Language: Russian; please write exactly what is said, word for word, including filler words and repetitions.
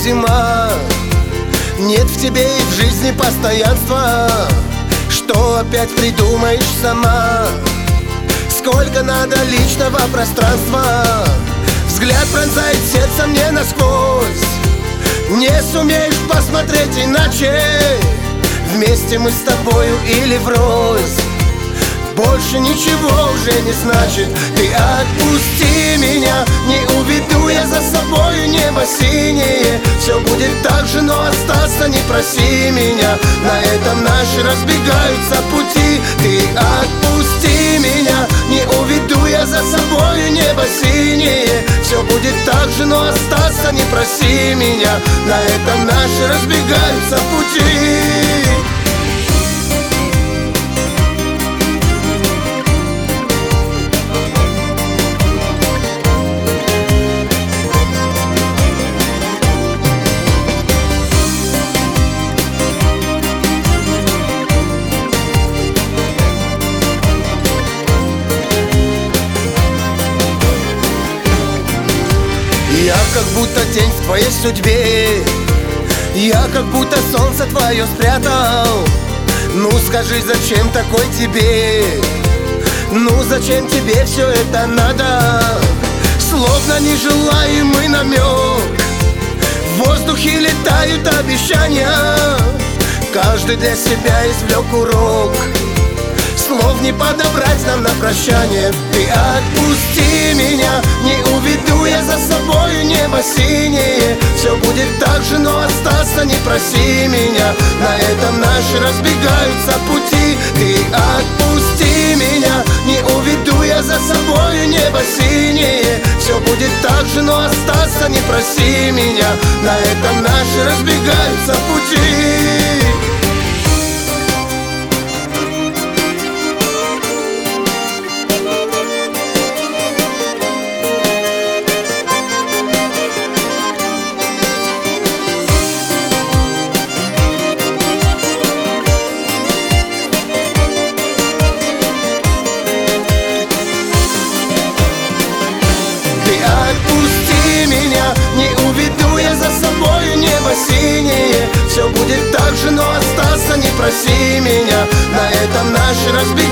зима. Нет в тебе и в жизни постоянства. Что опять придумаешь сама? Сколько надо личного пространства? Взгляд пронзает сердце мне насквозь. Не сумеешь посмотреть иначе. Вместе мы с тобою или врозь. Больше ничего уже не значит. Ты отпусти меня, не уведу я за собою небо синее. Все будет так же, но остаться не проси меня. На этом наши разбегаются пути. Ты отпусти меня, не уведу я за собою небо синее. Все будет так же, но остаться не проси меня. На этом наши разбегаются пути. Я как будто тень в твоей судьбе. Я как будто солнце твое спрятал. Ну скажи, зачем такой тебе? Ну зачем тебе все это надо? Словно нежелаемый намек. В воздухе летают обещания. Каждый для себя извлек урок. Слов не подобрать нам на прощание. Ты отпусти меня, не уведу я за собою небо синее. Все будет так же, но остаться не проси меня. На этом наши разбегаются пути. Ты отпусти меня, не уведу я за собою небо синее. Все будет так же, но остаться не проси меня. На этом наши разбегаются пути. Отпусти меня, не уведу я за собою небо синее. Все будет так же, но остаться не проси меня. На этом наши разбег